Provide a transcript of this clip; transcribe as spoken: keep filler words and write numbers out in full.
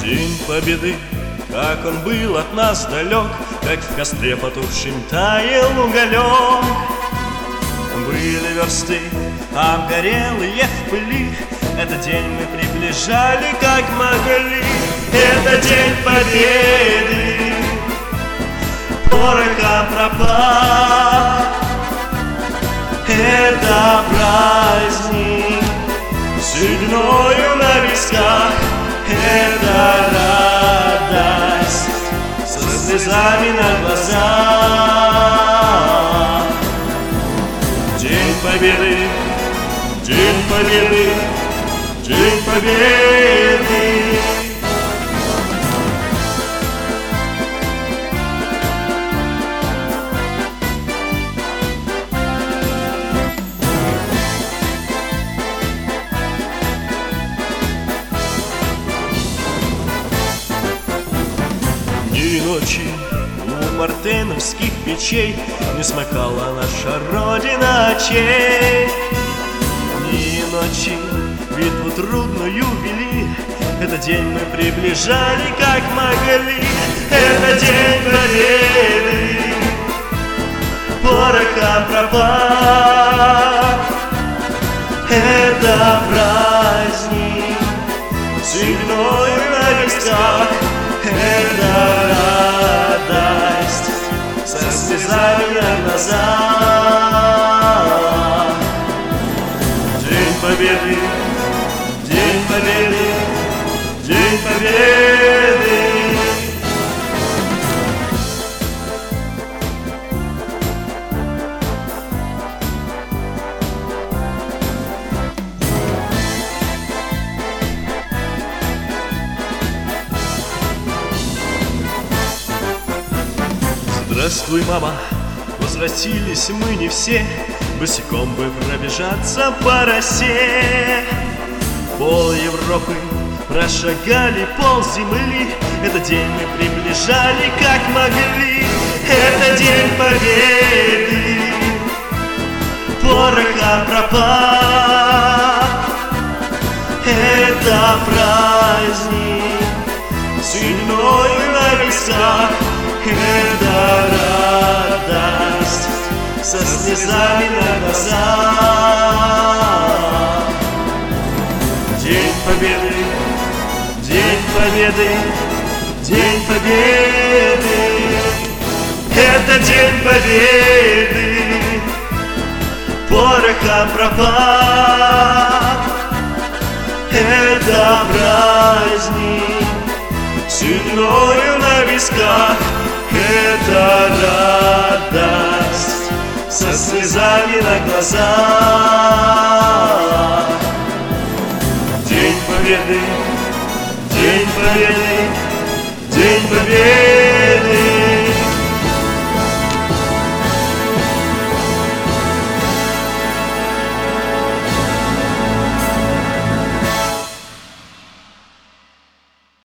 День Победы, как он был от нас далек, как в костре потухшем таял уголек. Были версты обгорелые в пыли, этот день мы приближали как могли. Это день Победы, порохом пропах. Это праздник с седьмою на висках. Это радость со слезами на глазах. День Победы, День Победы, День Победы. Дни и ночи у мартеновских печей не смыкала наша Родина очей. Дни и ночи битву трудную вели, этот день мы приближали как могли. Это день Победы, порохом пропах. Это праздник с игною на висках. Это радость со слезами на глазах. День Победы, День Победы, День Победы. Здравствуй, мама, возвратились мы не все, босиком бы пробежаться по росе. Пол Европы прошагали, пол земли, этот день мы приближали как могли. Это день Победы, порохом пропах. Это праздник с седьмою на висках. Это радость со слезами на глазах. День Победы, День Победы, День Победы. Это День Победы, порохом пропах. Это праздник с седьмою на висках. Это радость со слезами на глазах. День Победы, День Победы,